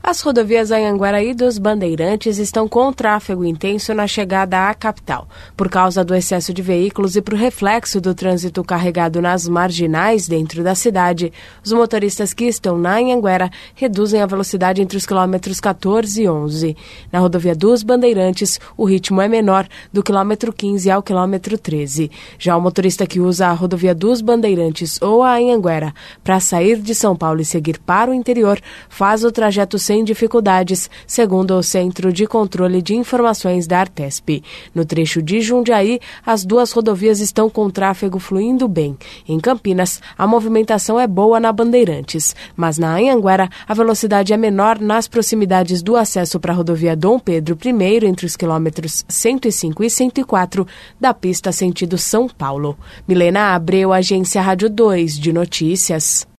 As rodovias Anhanguera e dos Bandeirantes estão com tráfego intenso na chegada à capital. Por causa do excesso de veículos e por reflexo do trânsito carregado nas marginais dentro da cidade, os motoristas que estão na Anhanguera reduzem a velocidade entre os quilômetros 14 e 11. Na rodovia dos Bandeirantes, o ritmo é menor, do quilômetro 15 ao quilômetro 13. Já o motorista que usa a rodovia dos Bandeirantes ou a Anhanguera para sair de São Paulo e seguir para o interior, faz o trajeto sem dificuldades, segundo o Centro de Controle de Informações da Artesp. No trecho de Jundiaí, as duas rodovias estão com tráfego fluindo bem. Em Campinas, a movimentação é boa na Bandeirantes, mas na Anhanguera a velocidade é menor nas proximidades do acesso para a rodovia Dom Pedro I, entre os quilômetros 105 e 104 da pista sentido São Paulo. Milena Abreu, Agência Rádio 2 de Notícias.